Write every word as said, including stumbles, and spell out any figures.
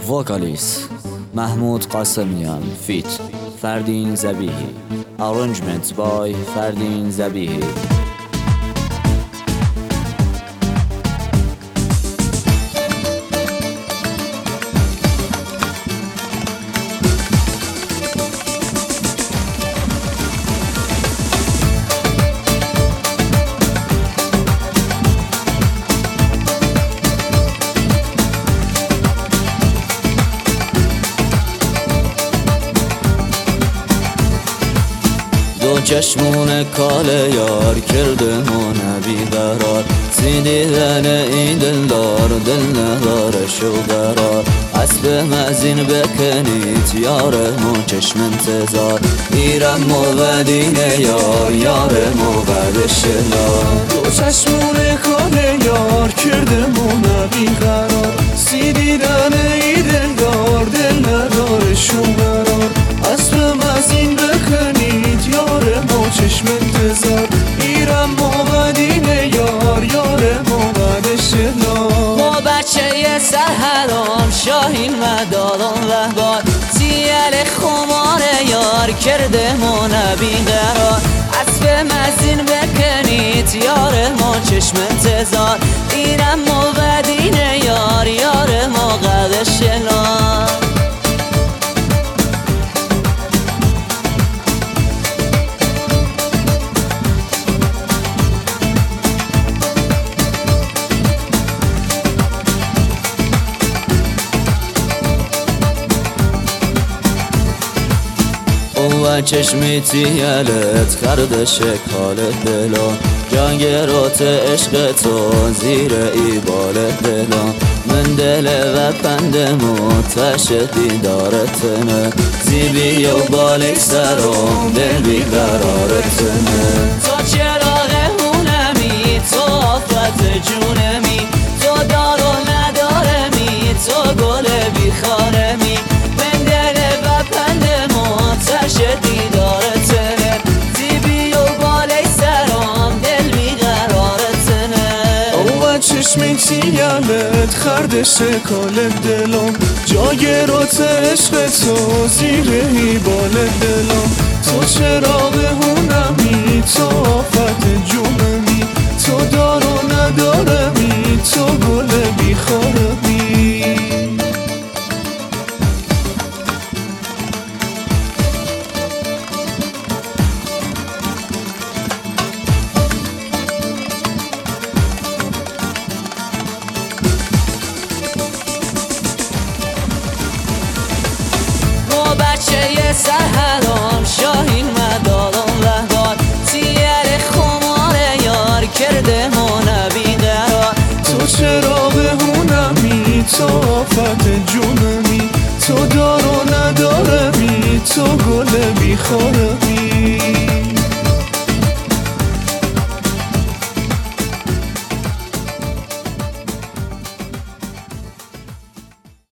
Vocalist Mahmoud Qasemian feat. Fardin Zabihi. Arrangements by Fardin Zabihi. دو چشمون کاله یار کرده من بی قرار، سیدی غنه این دلدار دل ندارش و قرار. اسب مزین بکنید یارمون چشم انتظار، ایرم موعدینه یار یار موعدش لار. دو چشمون کاله یار کرده من بی قرار، سیدی غنه این دلدار دل ندارش و قرار. اسب مزین بکنید یارمون چشم انتظار، ایرم موعدینه یار یار موعدش لار. ما بچه سرحرام شاهین مدادان رهبار، سیل خمار یار کرده من بی قرار. اسب مزین بکنید یار ما چشم انتظار، ایرم موعدینه یار یار موعدش لار. و چشمی تیلت کرده شکال دلان، جانگرات عشق تو زیر ایبال دلان. من دل و پند متش دیدارتنه، زیبی و بالک سرم دل بیقرارتنه. تو چراغ هونمی تو آفت جونمی، تو دار و ندارمی تو گل بیخارمی. من دل و پند متش دیدارتنه، زیبی و بالای سرام دل بیقرارتنه. او چشمی تیلت خرد شکال دلم، جاگرات عشق تو زیر ایبال دلم. تو چراغ هونمی تو آفت جونمی، تو دار و ندارمی تو گل بیخارمی. بچه سرحرام شاهین مدادان رهبار، سیل خمار یار کرده من بی قرار. تو چراغ هونمی تو آفت جونمی، تو دار و ندارمی تو گل بیخارمی.